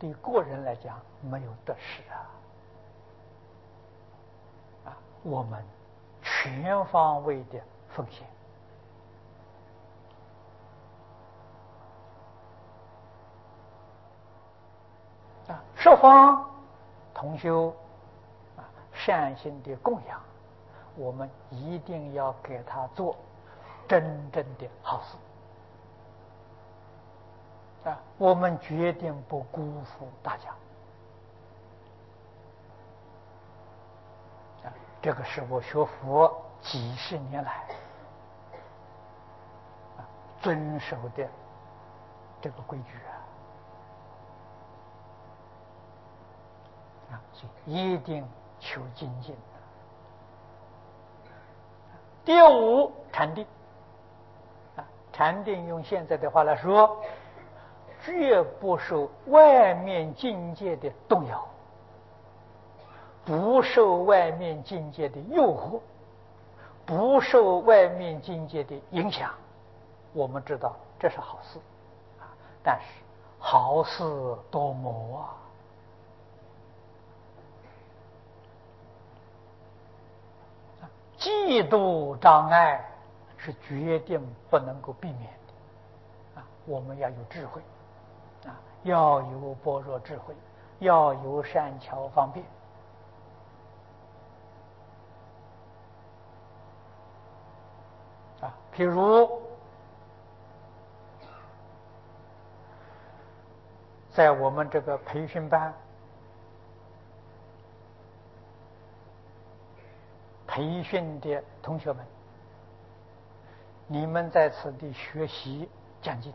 对个人来讲没有得失我们全方位的奉献十方同修善心的供养，我们一定要给他做真正的好事我们决定不辜负大家这个是我学佛几十年来遵守的这个规矩所以一定求精进第五，禅定禅定用现在的话来说，绝不受外面境界的动摇，不受外面境界的诱惑，不受外面境界的影响。我们知道这是好事但是好事多磨嫉妒障碍是决定不能够避免的我们要有智慧要有般若智慧，要有善巧方便譬如在我们这个培训班培训的同学们，你们在此地学习讲经。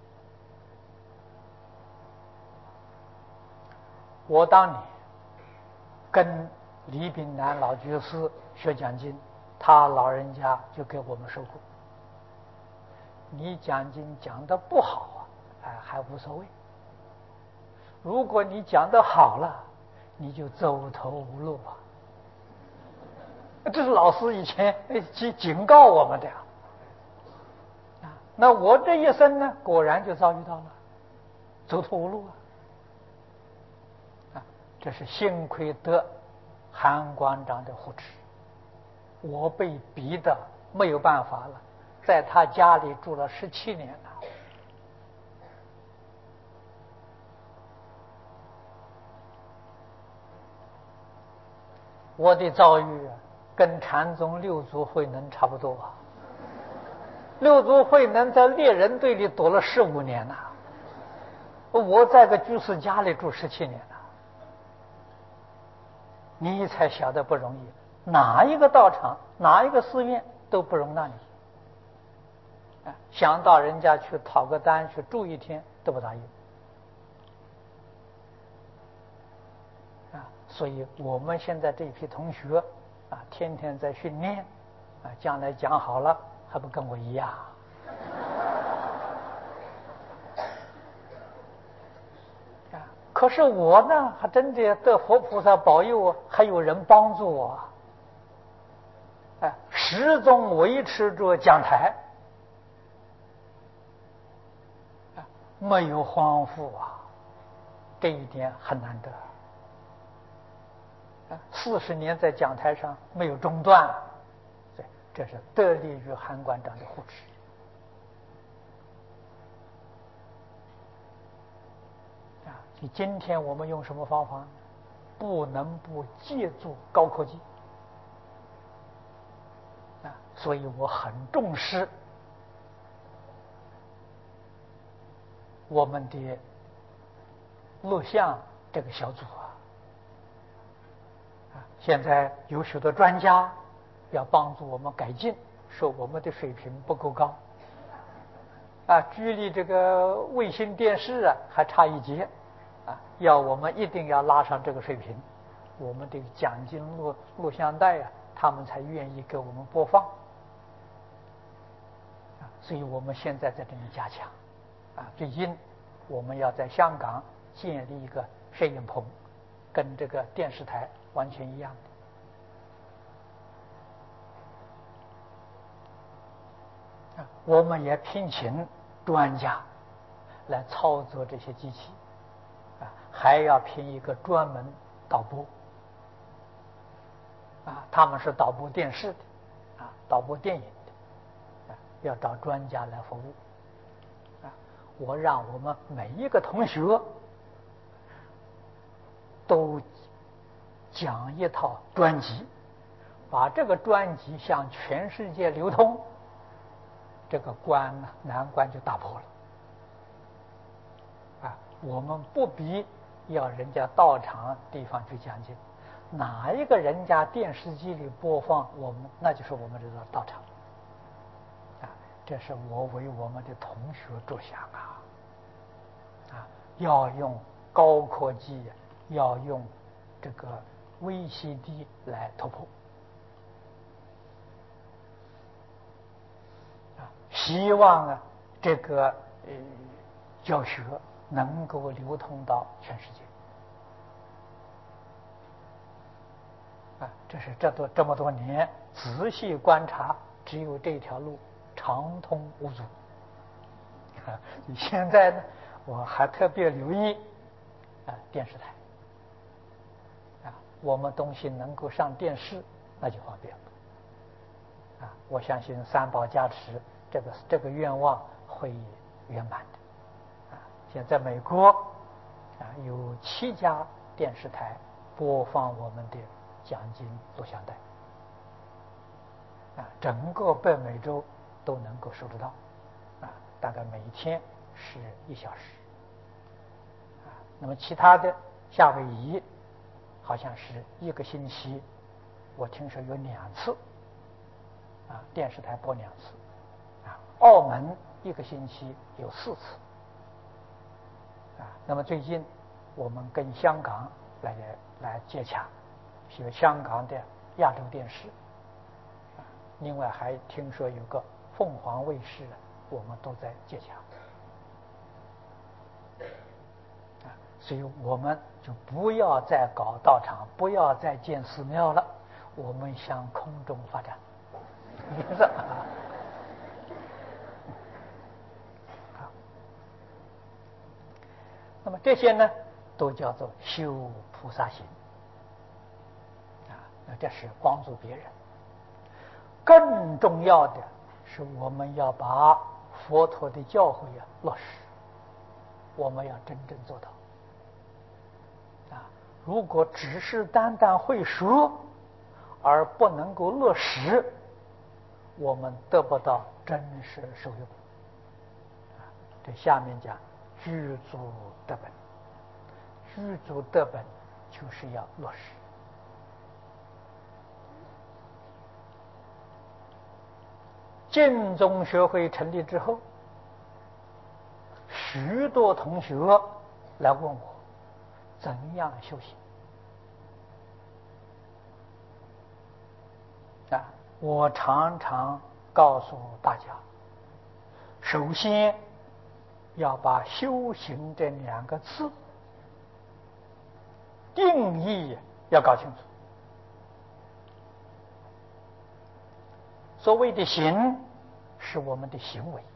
我当年跟李炳南老居士学讲经，他老人家就给我们说过，你讲经讲得不好还无所谓，如果你讲得好了，你就走投无路这是老师以前警告我们的那我这一生呢，果然就遭遇到了走投无路这是幸亏得韩馆长的护持，我被逼得没有办法了，在他家里住了17年了。我的遭遇跟禅宗六祖慧能差不多六祖慧能在猎人队里躲了15年我在个居士家里住17年了。你才晓得不容易，哪一个道场哪一个寺院都不容纳你想到人家去讨个单去住1天都不答应所以我们现在这批同学天天在训练将来讲好了还不跟我一样可是我呢还真的得佛菩萨保佑还有人帮助我始终维持着讲台没有荒芜这一点很难得40年在讲台上没有中断这是得力于韩馆长的护持今天我们用什么方法？不能不借助高科技所以我很重视我们的录像这个小组现在有许多专家要帮助我们改进，说我们的水平不够高距离这个卫星电视还差一截要我们一定要拉上这个水平，我们这个讲经录像带他们才愿意给我们播放所以我们现在在这里加强最近我们要在香港建立一个摄影棚，跟这个电视台完全一样的我们也聘请专家来操作这些机器还要聘一个专门导播他们是导播电视的导播电影的要找专家来服务我让我们每一个同学都讲一套专辑，把这个专辑向全世界流通，这个难关就打破了我们不必要人家到场地方去讲经，哪一个人家电视机里播放，那就是我们这个道场这是我为我们的同学着想要用高科技，要用这个VCD 来突破希望这个教学能够流通到全世界这是这么多年仔细观察，只有这条路畅通无阻现在呢，我还特别留意电视台我们东西能够上电视，那就方便了我相信三宝加持，这个愿望会圆满的现在美国有7家电视台播放我们的讲经录像带整个北美洲都能够收得到大概每天是1小时那么其他的夏威夷好像是1个星期，我听说有2次电视台播2次澳门1个星期有4次那么最近我们跟香港来接洽，有香港的亚洲电视另外还听说有个凤凰卫视我们都在接洽所以我们就不要再搞道场，不要再建寺庙了，我们向空中发展那么这些呢都叫做修菩萨行那这是帮助别人。更重要的是我们要把佛陀的教诲落实，我们要真正做到如果只是单单会说而不能够落实，我们得不到真实受用这下面讲具足得本，具足得本就是要落实净宗学会成立之后，许多同学来问我怎样修行我常常告诉大家，首先要把修行这2个字定义要搞清楚。所谓的行是我们的行为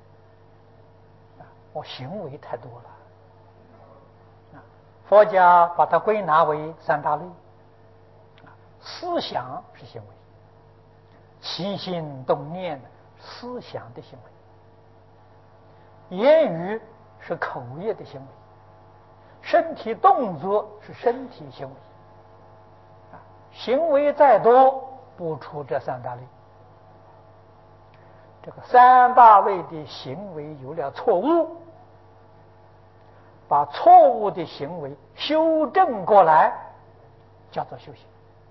我行为太多了佛家把它归纳为3大类思想是行为，起心动念思想的行为，言语是口业的行为，身体动作是身体行为行为再多不出这3大类。这个3大类的行为有了错误，把错误的行为修正过来叫做修行，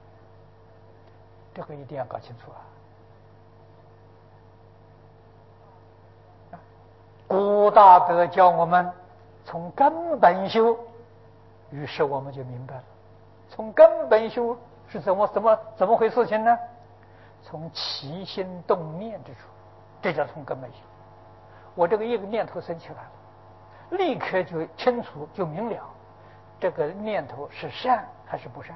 这个一定要搞清楚古大德教我们从根本修，于是我们就明白了，从根本修是怎么回事情呢？从起心动念之处，这叫从根本修。我这个一个念头生起来了，立刻就清楚就明了，这个念头是善还是不善。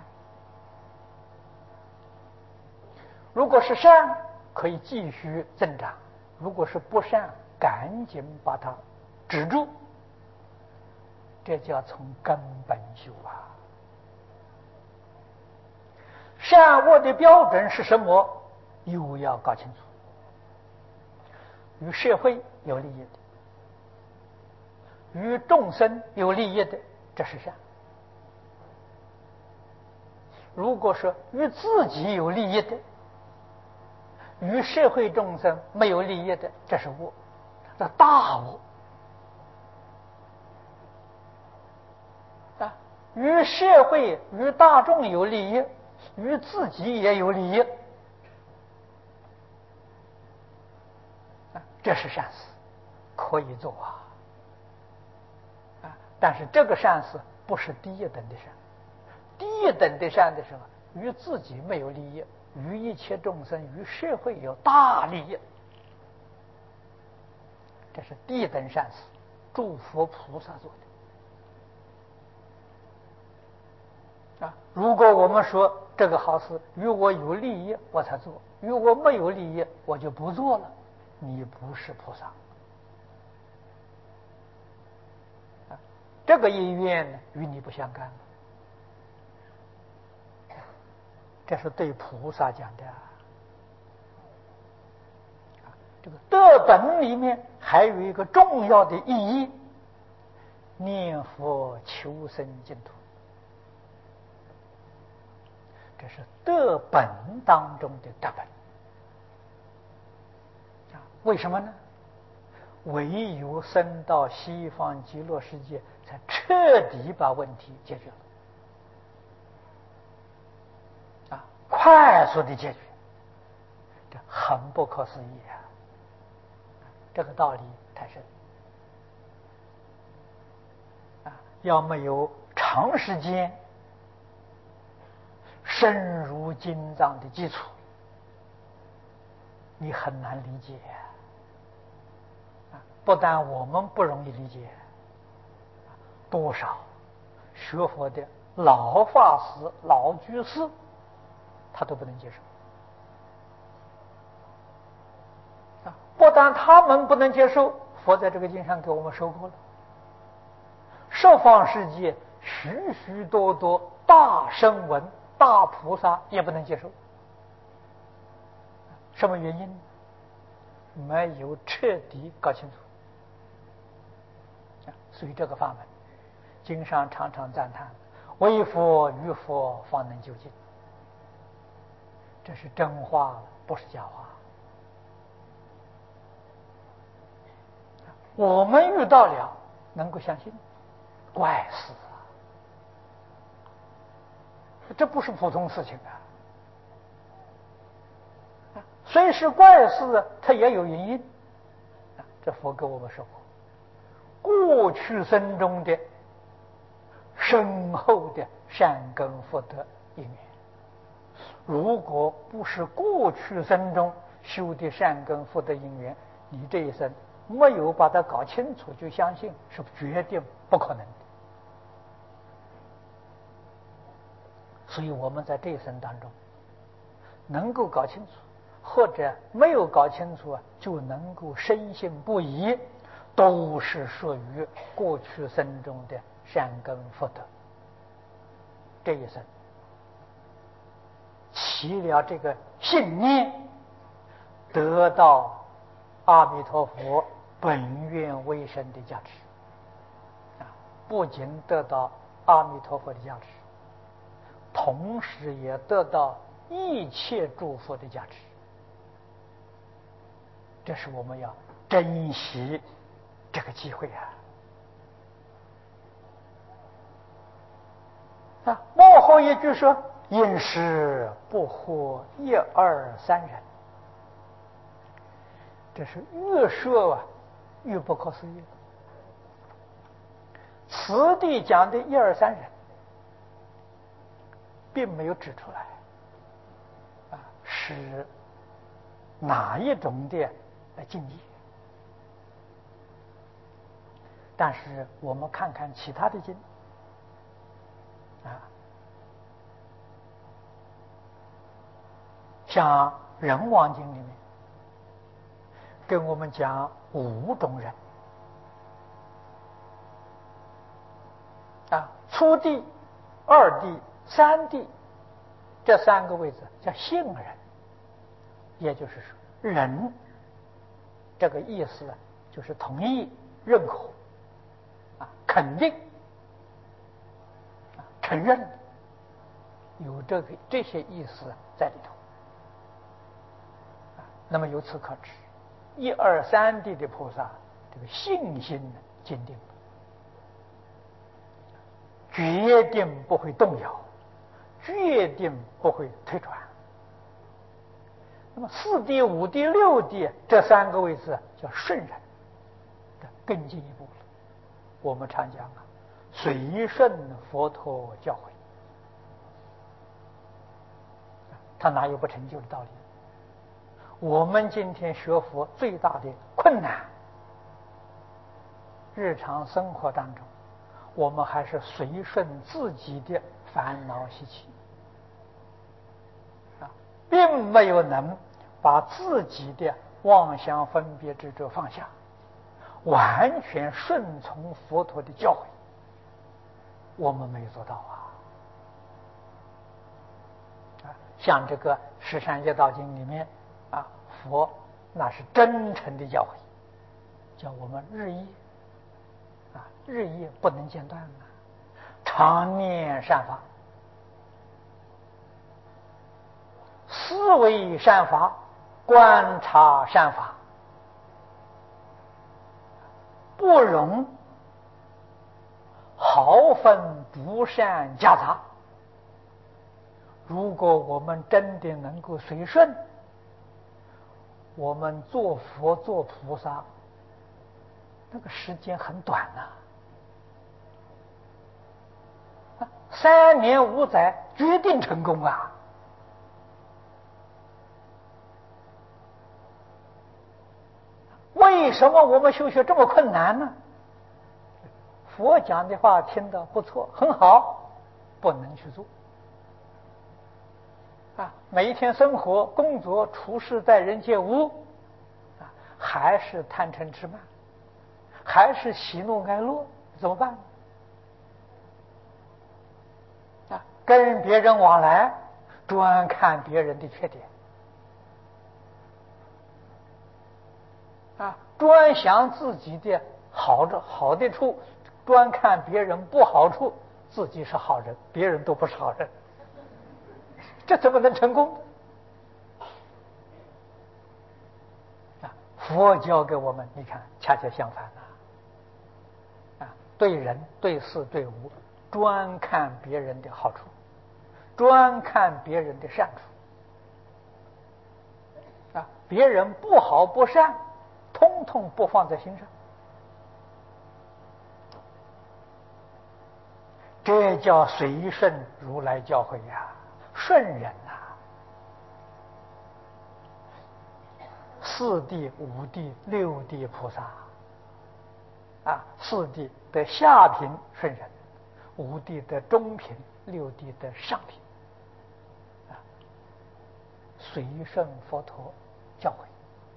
如果是善，可以继续增长；如果是不善，赶紧把它止住。 这叫从根本修啊。善恶的标准是什么？又要搞清楚。与社会有利益的，与众生有利益的，这是善。如果说与自己有利益的，与社会众生没有利益的，这是恶，这大恶啊！与社会、与大众有利益，与自己也有利益啊，这是善事，可以做啊！但是这个善事不是第一等的善，第一等的善的时候，与自己没有利益，与一切众生、与社会有大利益，这是第一等善事，诸佛菩萨做的啊。如果我们说这个好事与我有利益我才做，与我没有利益我就不做了，你不是菩萨啊。这个因缘呢与你不相干，这是对菩萨讲的啊。这个德本里面还有一个重要的意义，念佛求生净土，这是德本当中的德本啊。为什么呢？唯有升到西方极乐世界，才彻底把问题解决了啊，快速的解决，这很不可思议啊！这个道理太深啊，要没有长时间深入经藏的基础，你很难理解啊。不但我们不容易理解，多少学佛的老法师、老居士，他都不能接受啊。不但他们不能接受，佛在这个经上给我们说过了，十方世界许许多多大声闻、大菩萨也不能接受。什么原因？没有彻底搞清楚。所以这个法门，经上常常赞叹：唯佛与佛方能究竟。这是真话，不是假话。我们遇到了，能够相信，怪事啊！这不是普通事情啊！虽是怪事，它也有原因。这佛跟我们说过，过去生中的深厚的善根福德因缘，如果不是过去生中修的善根福德因缘，你这一生没有把它搞清楚就相信，是绝对不可能的。所以我们在这一生当中能够搞清楚，或者没有搞清楚就能够深信不疑，都是属于过去生中的善根福德。这一生起了这个信念，得到阿弥陀佛本愿威神的加持啊！不仅得到阿弥陀佛的加持，同时也得到一切诸佛的加持。这是我们要珍惜这个机会啊！幕后一句说：“因时不惑一二三人。”这是越说越不可思议。此地讲的一二三人，并没有指出来是哪一种的境界。但是我们看看其他的经像人王经里面跟我们讲5种人初地、二地、三地，这三个位置叫信人，也就是说人这个意思就是同意、认可、肯定、承认，有这些意思在里头。那么由此可知，一二三地的菩萨，这个信心坚定，决定不会动摇，决定不会退转。那么四地、五地、六地这三个位置叫顺人，更进一步了。我们常讲随顺佛陀教诲，他哪有不成就的道理？我们今天学佛最大的困难，日常生活当中，我们还是随顺自己的烦恼习气，并没有能把自己的妄想分别执着放下，完全顺从佛陀的教诲，我们没有做到像这个《十善业道经》里面佛那是真诚的教诲，叫我们日夜不能间断常念善法，思维善法，观察善法，不容毫分诸善夹杂。如果我们真的能够随顺，我们做佛做菩萨那个时间很短3年5载决定成功为什么我们修学这么困难呢？佛讲的话听得不错，很好，不能去做每一天生活、工作、处事在人间无还是贪嗔痴慢，还是喜怒哀乐，怎么办跟别人往来，专看别人的缺点专想自己的好的处，专看别人不好处，自己是好人，别人都不是好人，这怎么能成功？佛教给我们，你看恰恰相反对人对事对物专看别人的好处，专看别人的善处别人不好不善通通不放在心上，这叫随顺如来教诲顺人四地、五地、六地菩萨四地的下品顺人，五地的中品，六地的上品随顺佛陀教诲。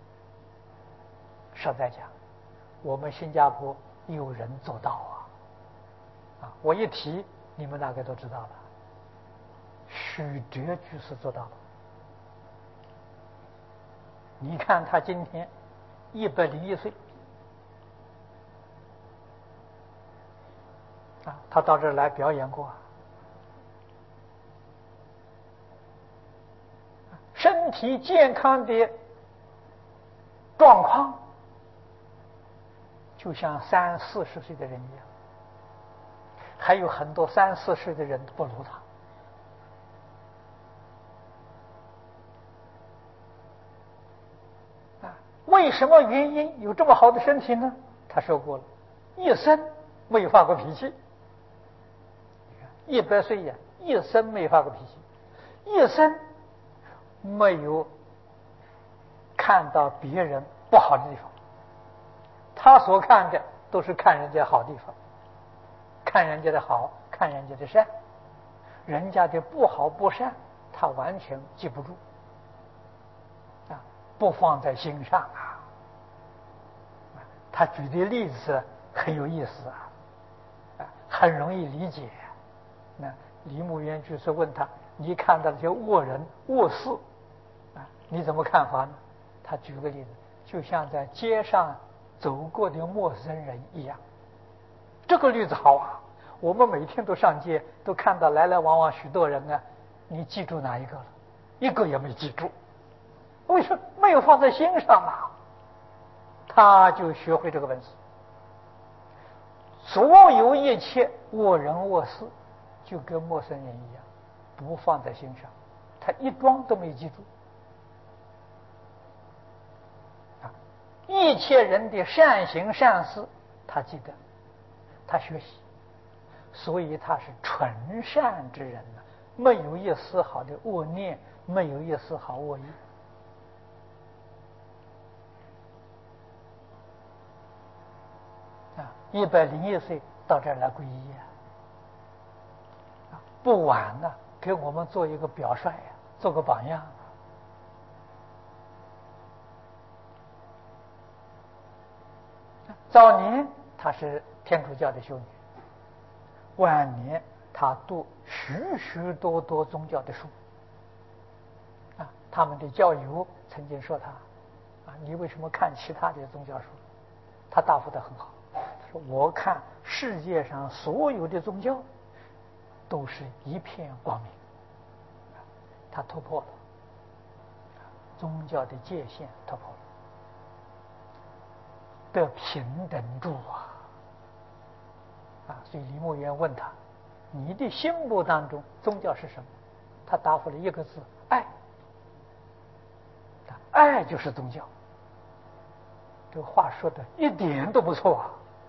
实在讲，我们新加坡有人做到我一提你们大概都知道了，许哲居士做到了。你看他今天101岁他到这儿来表演过身体健康的状况就像30、40岁的人一样，还有很多30、40岁的人不如他为什么原因有这么好的身体呢？他说过了，一生没发过脾气，100岁一生没发过脾气，一生没有看到别人不好的地方，他所看的都是看人家好地方，看人家的好，看人家的善，人家的不好不善他完全记不住不放在心上他举的例子很有意思很容易理解那李牧原居士问他：“你看到这些恶人恶事啊，你怎么看法呢？”他举个例子，就像在街上走过的陌生人一样。这个例子好啊！我们每天都上街，都看到来来往往许多人啊，你记住哪一个了？一个也没记住。为什么？没有放在心上啊。他就学会这个本事。所有一切恶人恶事，就跟陌生人一样，不放在心上，他一桩都没记住。一切人的善行善事，他记得，他学习，所以他是纯善之人呢，没有一丝毫的恶念，没有一丝毫恶意。101岁到这儿来皈依不晚了，给我们做一个表率做个榜样。早年他是天主教的修女，晚年他读许许多多宗教的书他们的教友曾经说他你为什么看其他的宗教书？他答复得很好，他说我看世界上所有的宗教都是一片光明。他突破了宗教的界限，突破了得平等住所以李牧原问他：“你的心目当中宗教是什么？”他答复了一个字：爱。爱就是宗教。这个话说的一点都不错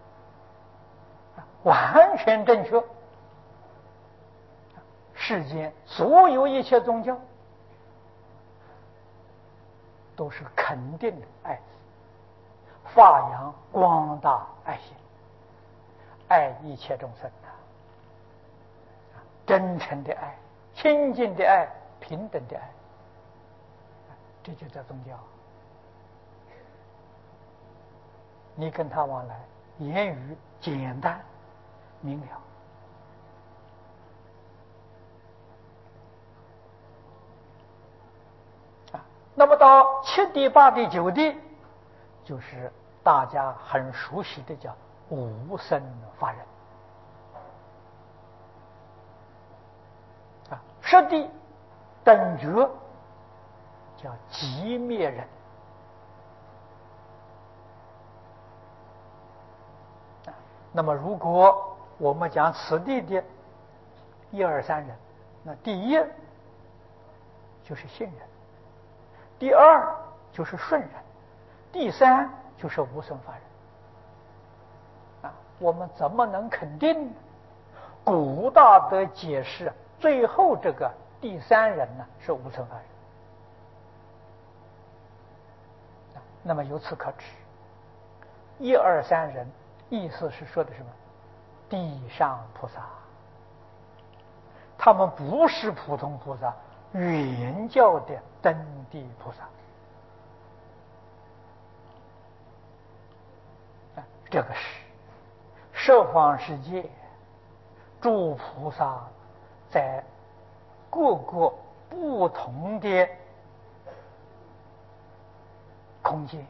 完全正确。世间所有一切宗教都是肯定的爱字，发扬光大爱心，爱一切众生真诚的爱，亲近的爱，平等的爱，这就叫宗教。你跟他往来，言语简单明了。那么到7地、8地、9地，就是大家很熟悉的叫无生法忍10地等觉叫寂灭忍那么如果我们讲此地的1、2、3人，那第一就是信人，第二就是顺人，第三就是无生法忍我们怎么能肯定？古大德解释最后这个第3人呢是无生法忍那么由此可知1、2、3人意思是说的什么？地上菩萨，他们不是普通菩萨，原教的登地菩萨这个是十方世界诸菩萨在各个不同的空间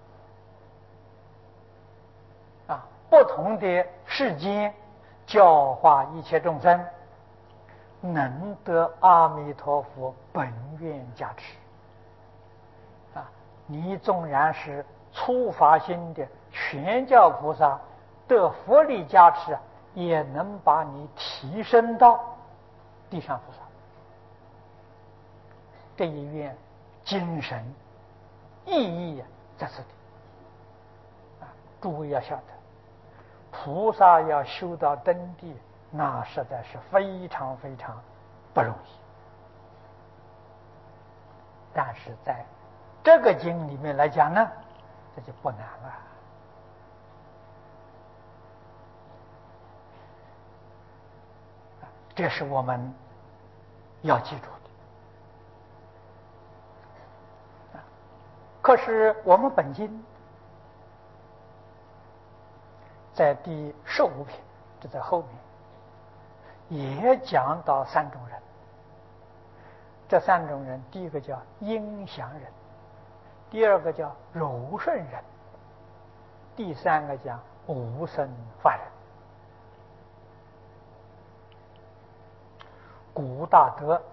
不同的世间教化一切众生，能得阿弥陀佛本愿加持你纵然是初发心的全教菩萨，得佛力加持也能把你提升到地上菩萨。这一愿精神意义在这里诸位要晓得，菩萨要修到登地，那实在是非常非常不容易。但是在这个经里面来讲呢，这就不难了。这是我们要记住的。可是我们本经在第15品，这在后面也讲到三种人。这三种人，第一个叫阴祥人，第二个叫柔顺人，第三个叫无生法人。古大德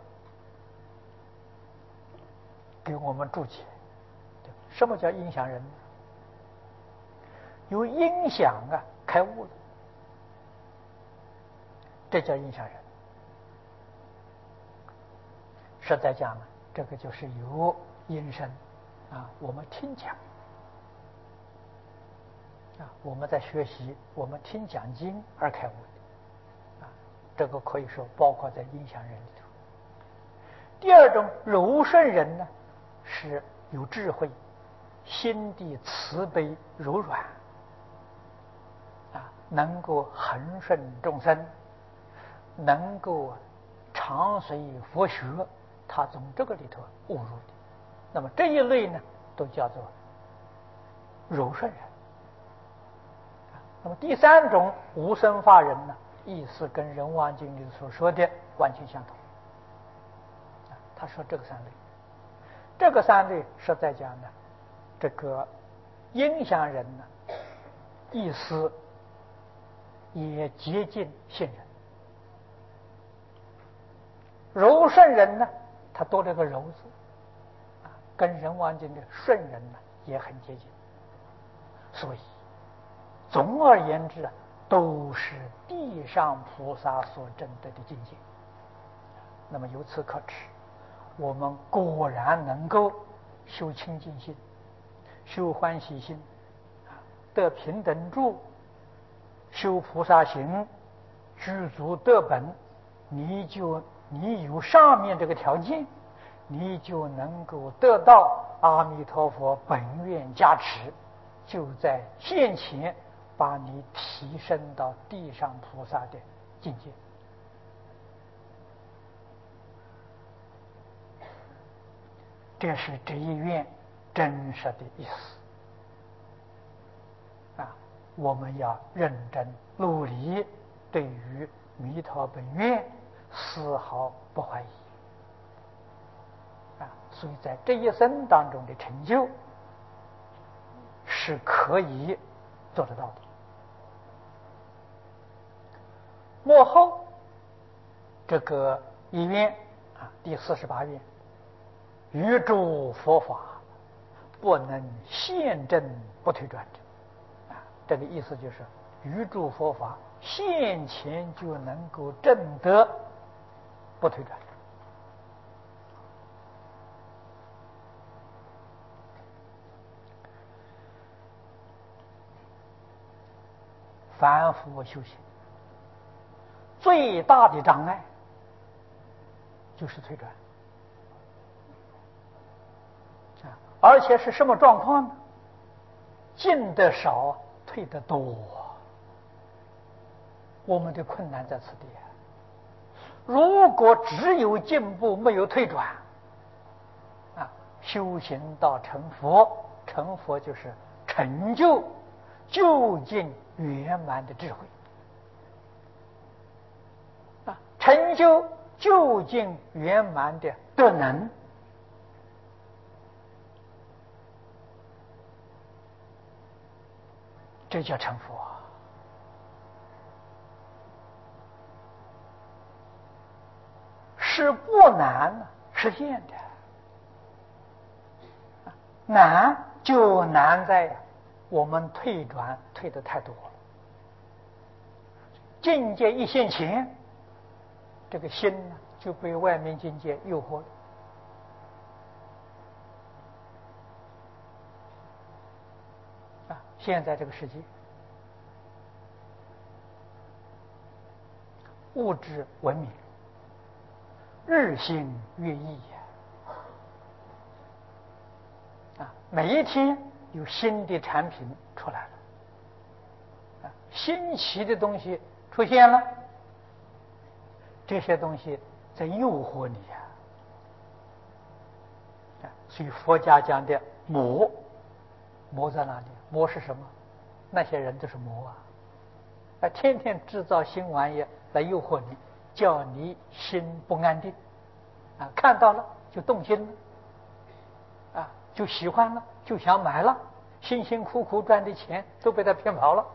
给我们注解，什么叫阴祥人？由阴祥开悟了，这叫阴祥人。实在讲呢，这个就是由阴身我们听讲我们在学习，我们听讲经而开悟的这个可以说包括在阴祥人里头。第二种柔顺人呢，是有智慧，心地慈悲柔软能够恒顺众生，能够常随佛学，他从这个里头悟入的。那么这一类呢，都叫做柔顺人。那么第三种无生法人呢，意思跟《人王经》里所说的完全相同。他说这个三类，这个三类实在讲呢，这个阴祥人呢，意思也接近信人。柔顺人呢，他多了个柔字跟《人王经》的顺人呢也很接近。所以总而言之都是地上菩萨所证得的境界。那么由此可知，我们果然能够修清净心，修欢喜心，得平等住，修菩萨行，具足德本，你有上面这个条件，你就能够得到阿弥陀佛本愿加持，就在现前把你提升到地上菩萨的境界。这是这一愿真实的意思我们要认真努力，对于弥陀本愿丝毫不怀疑所以在这一生当中的成就是可以做得到的。末后这个一愿第48愿，于诸佛法不能现证不退转者这个意思就是于诸佛法现前就能够证得不退转。凡夫修行最大的障碍就是退转而且是什么状况呢？进得少，退得多。我们的困难在此地如果只有进步没有退转修行到成佛，成佛就是成就究竟圆满的智慧成就究竟圆满的德能，这叫成佛是不难实现的。难就难在我们退转退得太多了，境界一现前，这个心呢就被外面境界诱惑了现在这个世界物质文明日新月异每一天有新的产品出来了新奇的东西出现了，这些东西在诱惑你所以佛家讲的魔在哪里？魔是什么？那些人都是魔天天制造新玩意来诱惑你， 叫你心不安定啊，看到了就动心了啊，就喜欢了，就想买了，辛辛苦苦赚的钱都被他骗跑了。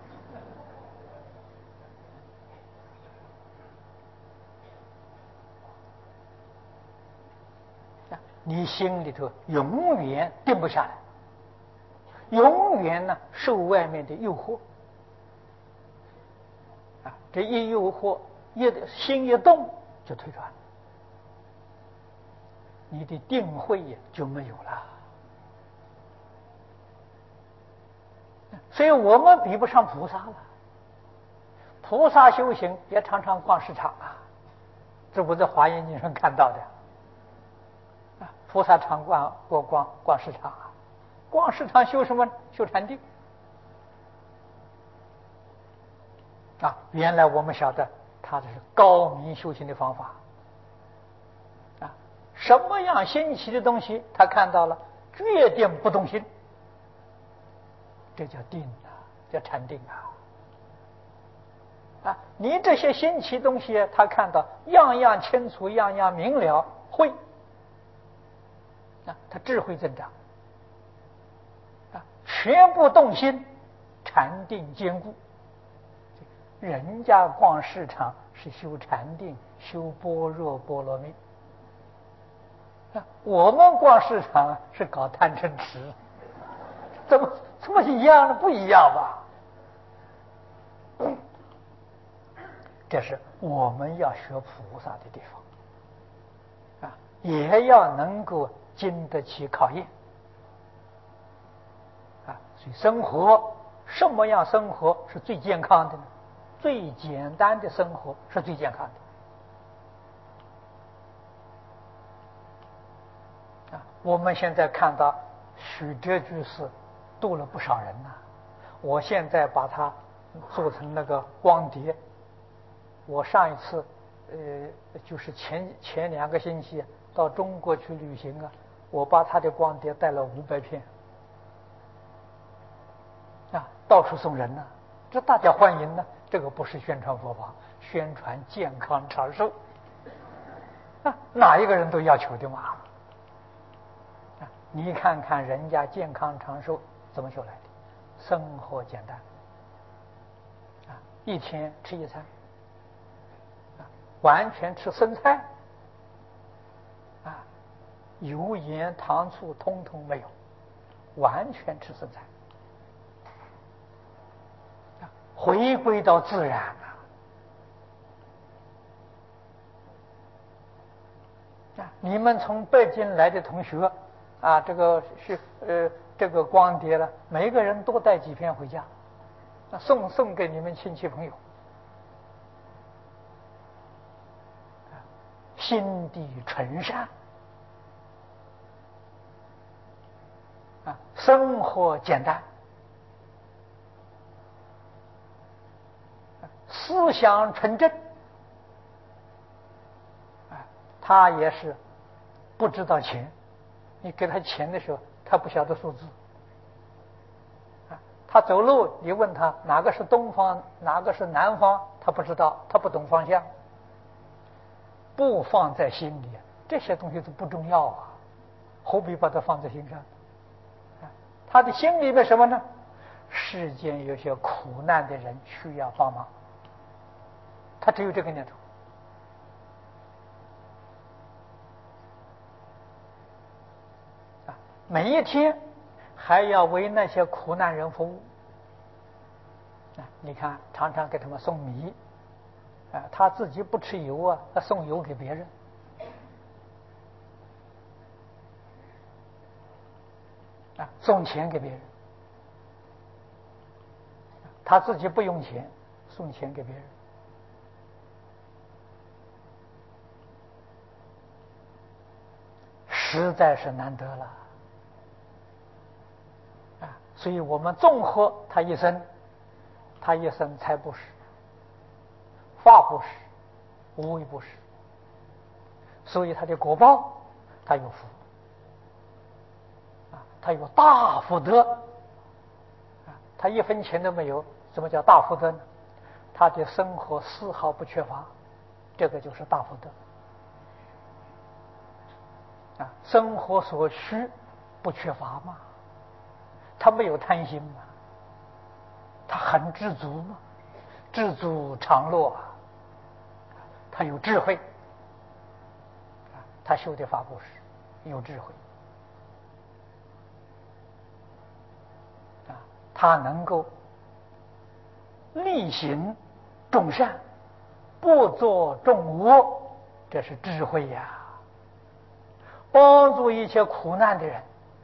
你心里头永远定不下来，永远呢受外面的诱惑啊，这一诱惑，心一动就退转了，你的定慧也就没有了。所以我们比不上菩萨了。菩萨修行也常常逛市场啊，这我在《华严经》上看到的。菩萨常逛市场啊，逛市场修什么？修禅定啊！原来我们晓得他这是高明修行的方法啊！什么样新奇的东西，他看到了，决定不动心，这叫定啊，叫禅定啊！你这些新奇东西，他看到样样清楚，样样明了，会。他智慧增长啊，全部动心，禅定坚固。人家逛市场是修禅定，修般若波罗蜜啊，我们逛市场是搞贪嗔痴，怎么一样呢？不一样吧？这是我们要学菩萨的地方啊，也要能够经得起考验啊！所以生活什么样生活是最健康的呢？最简单的生活是最健康的啊！我们现在看到许哲居士度了不少人呐，我现在把它做成那个光碟。我上一次就是前2个星期到中国去旅行啊，我把他的光碟带了500片啊，到处送人呢，这大家欢迎呢。这个不是宣传佛法，宣传健康长寿啊，哪一个人都要求的嘛啊！你看看人家健康长寿怎么修来的？生活简单啊，一天吃一餐啊，完全吃生菜啊，油盐糖醋通通没有，完全吃生菜啊，回归到自然啊！你们从北京来的同学啊，这个是这个光碟了，每个人多带几片回家，送给你们亲戚朋友。心地纯善啊，生活简单，思想纯正啊，他也是不知道钱，你给他钱的时候，他不晓得数字啊，他走路你问他哪个是东方，哪个是南方，他不知道，他不懂方向，不放在心里，这些东西都不重要啊，何必把它放在心上？他的心里面什么呢？世间有些苦难的人需要帮忙，他只有这个念头啊，每一天还要为那些苦难人服务啊！你看，常常给他们送米啊，他自己不吃油啊，他送油给别人啊，送钱给别人，他自己不用钱，送钱给别人，实在是难得了啊！所以我们综合他一生财布施、法布施、无为布施，所以他的果报，他有福啊，他有大福德啊，他1分钱都没有，什么叫大福德呢？他的生活丝毫不缺乏这个就是大福德。生活所需不缺乏嘛，他没有贪心嘛，他很知足嘛，知足常乐啊，他有智慧他修的法布施有智慧他能够力行众善，不做众恶，这是智慧呀。帮助一切苦难的人，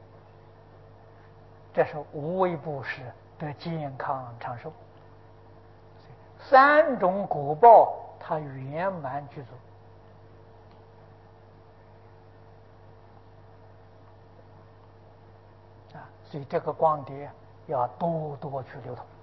这是无为布施得健康长寿。三种果报它圆满具足所以这个光碟要多多去流通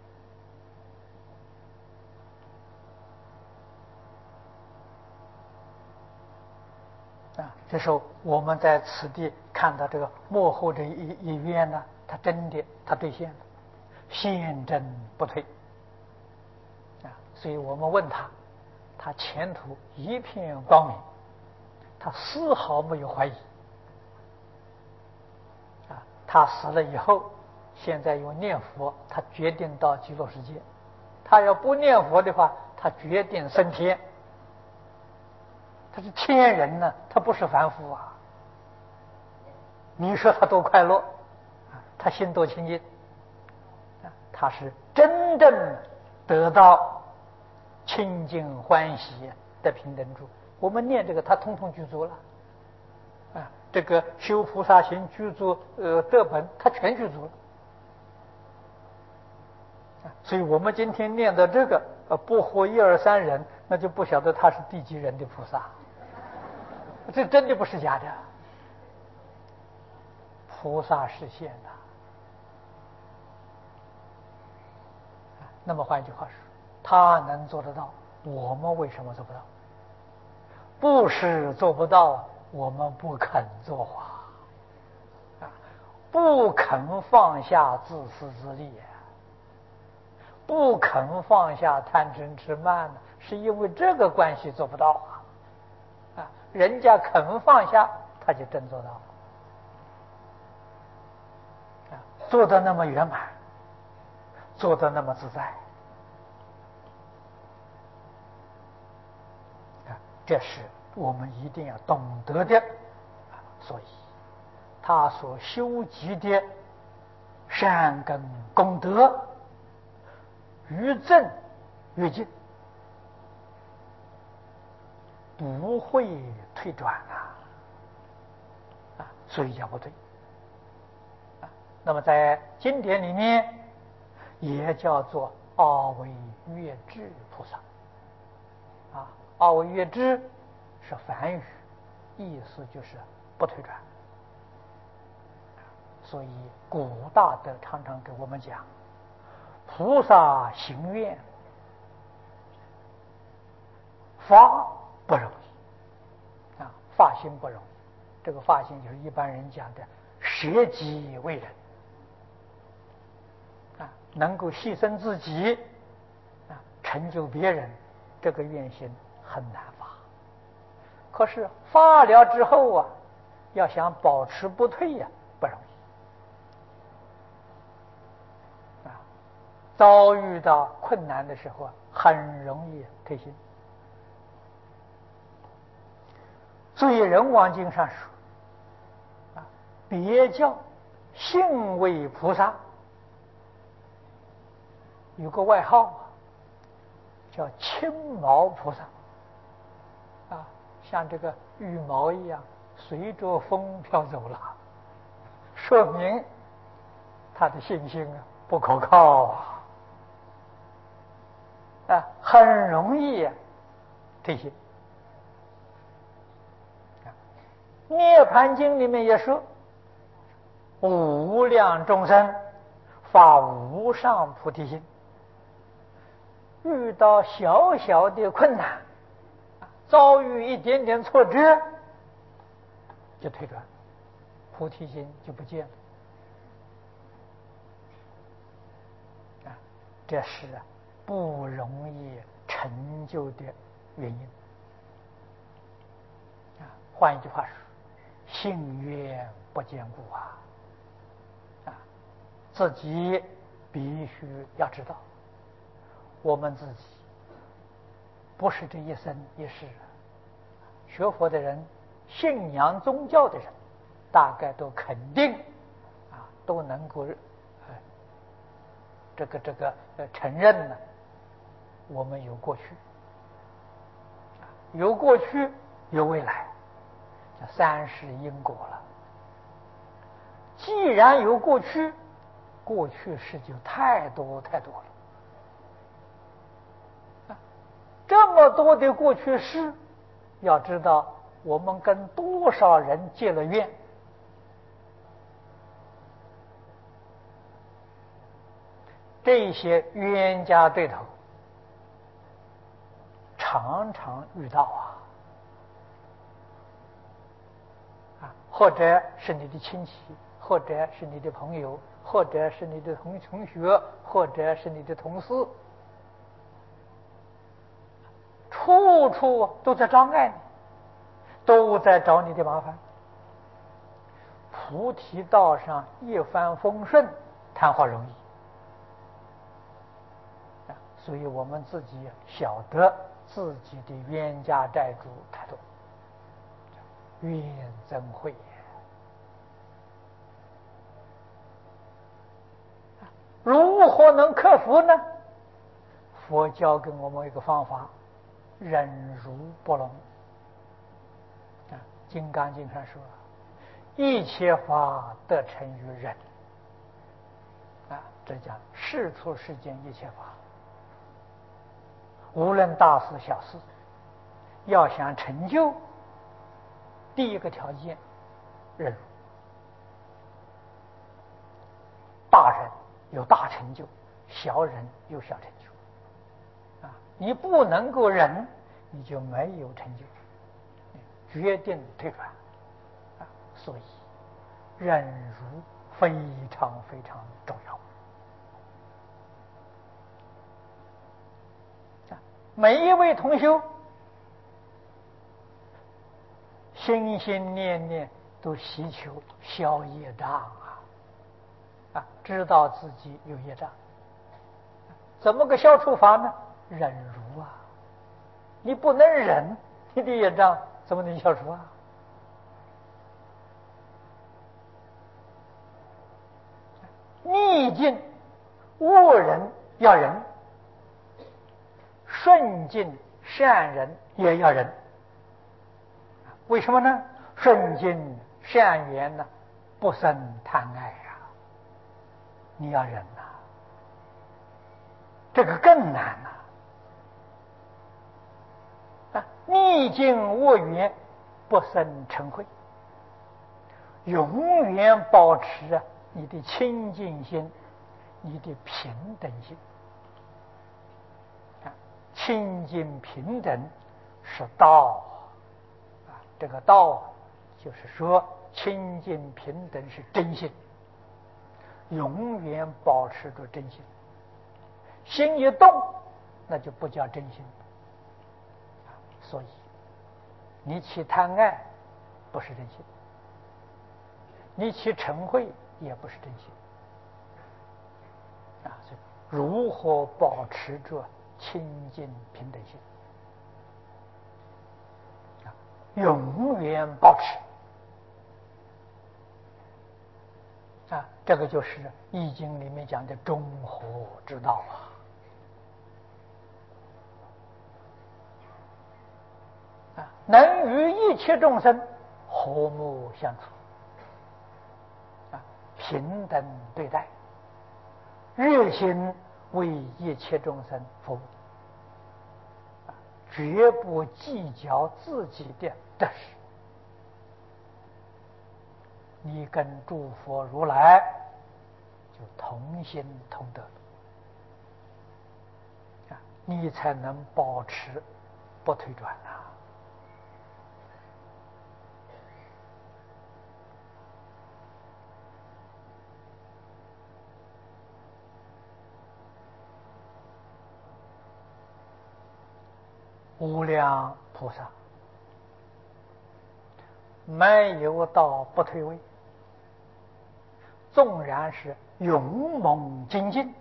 这时候我们在此地看到这个幕后这一愿呢，他真的他兑现了，现真不退所以我们问他前途一片光明，他丝毫没有怀疑他死了以后，现在有念佛，他决定到极乐世界；他要不念佛的话，他决定升天。他是天人呢，他不是凡夫啊。你说他多快乐他心多清净他是真正得到清净欢喜的平等住。我们念这个，他通通具足了这个修菩萨行具足德本，他全具足了所以我们今天念的这个不活一二三人，那就不晓得他是第几人的菩萨，这真的不是假的，菩萨实现的那么换句话说，他能做得到，我们为什么做不到？不是做不到，我们不肯做不肯放下自私自利不肯放下贪嗔痴慢是因为这个关系做不到人家肯放下，他就真做到了做得那么圆满，做得那么自在这是我们一定要懂得的所以他所修集的善根功德于正于净，不会退转所以叫不退那么在经典里面也叫做阿惟越致菩萨阿惟越致是梵语，意思就是不退转。所以古大德常常给我们讲，菩萨行愿发不容易发心不容易。这个发心就是一般人讲的舍己为人能够牺牲自己成就别人，这个愿心很难发。可是发了之后要想保持不退不容易遭遇到困难的时候很容易退心。所以人王经上说别教信位菩萨有个外号叫青毛菩萨像这个羽毛一样随着风飘走了，说明他的信心不可靠很容易退心。涅盘经里面也说，无量众生发无上菩提心，遇到小小的困难，遭遇一点点挫折，就退转，菩提心就不见了这是不容易成就的原因换一句话说，心愿不坚固啊！自己必须要知道，我们自己不是这一生一世。学佛的人、信仰宗教的人，大概都肯定都能够承认呢，我们有过去，有过去，有未来，叫三世因果了。既然有过去，过去事就太多太多了。这么多的过去事，要知道我们跟多少人结了怨。这些冤家对头常常遇到或者是你的亲戚，或者是你的朋友，或者是你的同学，或者是你的同事，处处都在障碍你，都在找你的麻烦。菩提道上一帆风顺，谈话容易。所以我们自己晓得自己的冤家债主太多，冤憎会也。如何能克服呢？佛教给我们一个方法，忍辱不能。金刚经上说，一切法得成于忍。这讲世出世间一切法，无论大事小事，要想成就，第一个条件忍辱。大人有大成就，小人有小成就。你不能够忍，你就没有成就，决定退转。所以忍辱非常非常重要。每一位同修心心念念都祈求消业障知道自己有业障，怎么个消除法呢？忍辱你不能忍，你的业障怎么能消除逆境恶人要忍，顺境善人也要忍。为什么呢？顺境善缘呢，不生贪爱你要忍这个更难逆境恶缘不生嗔恚，永远保持你的清净心，你的平等心。清净平等是道这个道就是说清净平等是真心，永远保持着真心。心一动，那就不叫真心。所以你起贪爱不是真心，你起嗔恚也不是真心所以如何保持着清净平等心永远保持这个就是易经里面讲的中和之道能与一切众生和睦相处平等对待，热心为一切众生服务绝不计较自己的得失。你跟诸佛如来就同心同德你才能保持不退转无量菩萨没有到不退位，纵然是勇猛精进，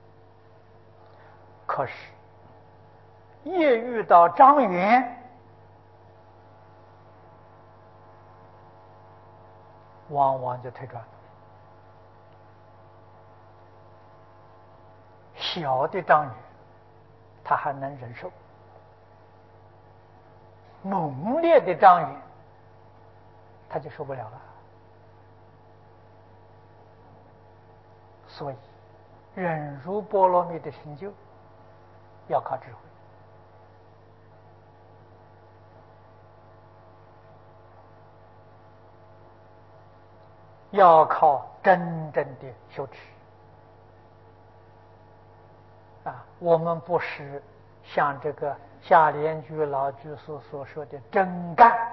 可是一遇到张元，往往就退转了。小的张元他还能忍受，猛烈的张元他就受不了了。所以忍辱波罗蜜的成就要靠智慧，要靠真正的修持啊！我们不是像这个下联居老居士所说的真干，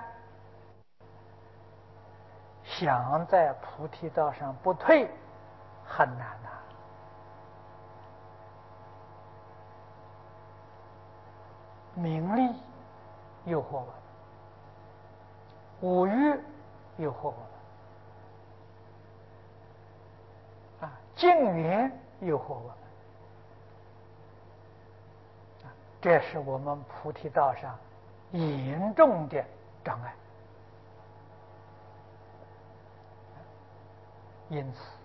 想在菩提道上不退很难呐。名利诱惑我们，五欲诱惑我们，境缘诱惑我们，这是我们菩提道上严重的障碍。因此